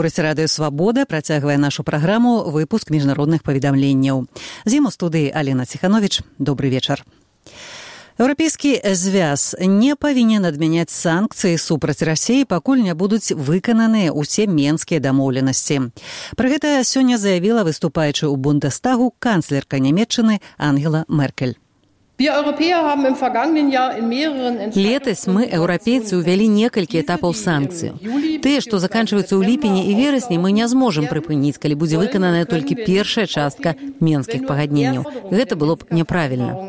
Слухаеце радыё «Свабода», працягвае нашу праграму выпуск міжнародных паведамленняў. З ім у студыі Алена Ціхановіч. Добры вечар. Еўрапейскі звяз не павінен адмяняць санкцыі супраць Расіі, пакуль не будуць выкананыя ўсе менскія дамоўленасці. Пра гэта сёння заявіла выступаючы ў Бундестагу канцлерка Нямецчыны Ангела Меркель. Летась мы, еўрапейцы, увялі некалькі этапаў санкцый. Тыя, што заканчваюцца ў ліпені і верасні, мы не зможам прыпыніць, калі будзе выкананая толькі першая частка менскіх пагадненняў. Гэта было б няправільна.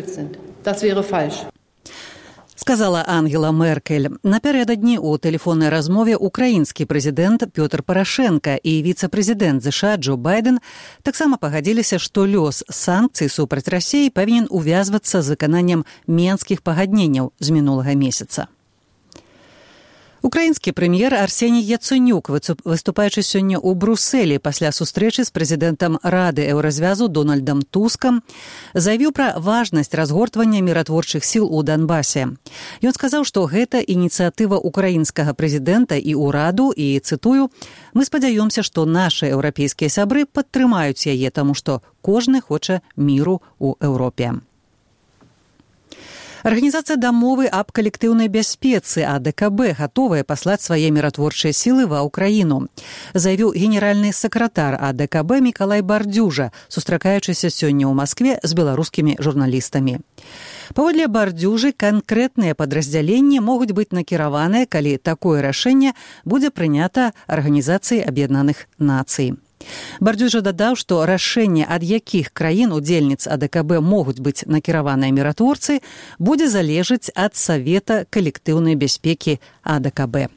Сказала Ангела Меркель. Напярэдадні ў тэлефоннай размове украінскі прэзідэнт Пётр Парашенка і віцэ-прэзідэнт ЗША Джо Байден таксама пагадзіліся, што лёс санкцый супраць Расіі павінен увязвацца з выкананнем менскіх пагадненняў з мінулага месяца. Украінскі прэм'ер Арсеній Яценюк, выступаючы сёння ў Брусэлі пасля сустрэчы з прэзідэнтам Рады Еўразвязу Дональдам Тускам, заявіў пра важнасць разгортвання міратворчых сіл у Донбасе. Ён сказаў, што гэта ініцыятыва украінскага прэзідэнта і ўраду, і, цытую, «Мы спадзяёмся, што нашы еўрапейскія сябры падтрымаюць яе, таму што кожны хоча міру ў Еўропе». Арганізацыя дамовы аб калектыўнай бяспецы АДКБ гатовая паслаць свае міратворчыя сілы ва ўкраіну, заявіў генеральны сакратар АДКБ Мікалай Бардзюжа, сустракаючыся сёння ў Маскве з беларускімі журналістамі. Паводле Бардзюжы, канкрэтныя падраздзяленні могуць быць накіраваныя, калі такое рашэнне будзе прынята Арганізацыяй Аб'яднаных Нацый. Бардзюжа дадаў, што рашэнне, ад якіх краін-удзельніц АДКБ могуць быць накіраваныя міратворцы, будзе залежыць ад Савета калектыўнай бяспекі АДКБ.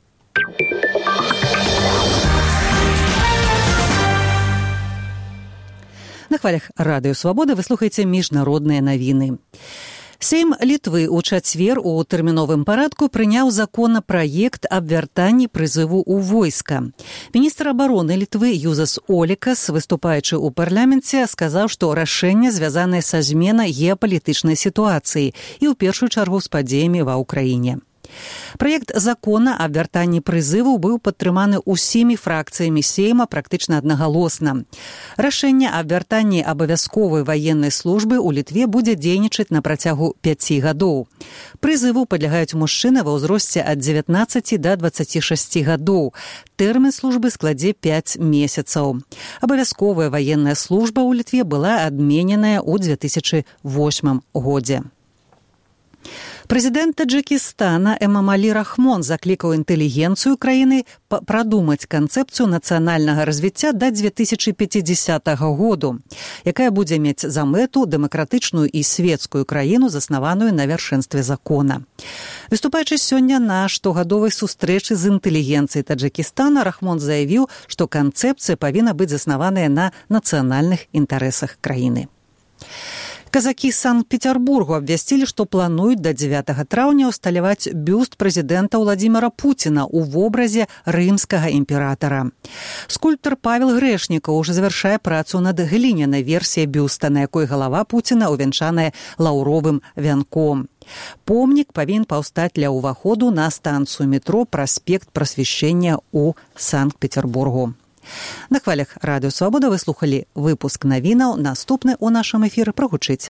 На хвалях радыё «Свабода» вы слухаеце міжнародныя навіны. Сейм Літвы ў чацвер у тэрміновым парадку прыняў законапраект аб вяртанні прызыву ў войска. Міністр абароны Літвы Юзас Олікас, выступаючы ў парламенце, сказаў, што рашэнне звязанае са зменай геапалітычнай сітуацыі і ў першую чаргу з падзеямі ва ўкраіне. Праект закона аб вяртанні прызыву быў падтрыманы ўсімі фракцыямі Сейма практычна аднагалосна. Рашэнне аб вяртанні абавязковай ваеннай службы ў Літве будзе дзейнічаць на працягу 5 гадоў. Прызыву падлягаюць мужчыны ва ўзросце ад 19 да 26 гадоў. Тэрмін службы складзе 5 месяцаў. Абавязковая ваенная служба ў Літве была адмененая ў 2008 годзе. Прэзідэнт Таджыкістана Эмомали Рахмон заклікаў інтэлігенцыю краіны прадумаць канцэпцыю нацыянальнага развіцця да 2050 году, якая будзе мець за мэту дэмакратычную і светскую краіну, заснаваную на вяршэнстве закона. Выступаючы сёння на штогадовай сустрэчы з інтэлігенцыяй Таджыкістана, Рахмон заявіў, што канцэпцыя павінна быць заснаваная на нацыянальных інтарэсах краіны. Казакі Санкт-Петербургу абвясцілі, што плануюць да 9 траўня ўсталяваць бюст прэзідэнта Владзіміра Пуціна ў вобразе рымскага імператара. Скульптар Павел Грэшнікаў ужо завяршае працу над глінянай версіяй бюста, на якой галава Пуціна увянчаная лаўровым вянком. Помнік павінен паўстаць ля ўваходу на станцыю метро праспект Прасвяшчэння ў Санкт-Петербургу. На хвалях радыё «Свабода» вы слухалі выпуск навінаў. Наступны ў нашым эфіры прагучыць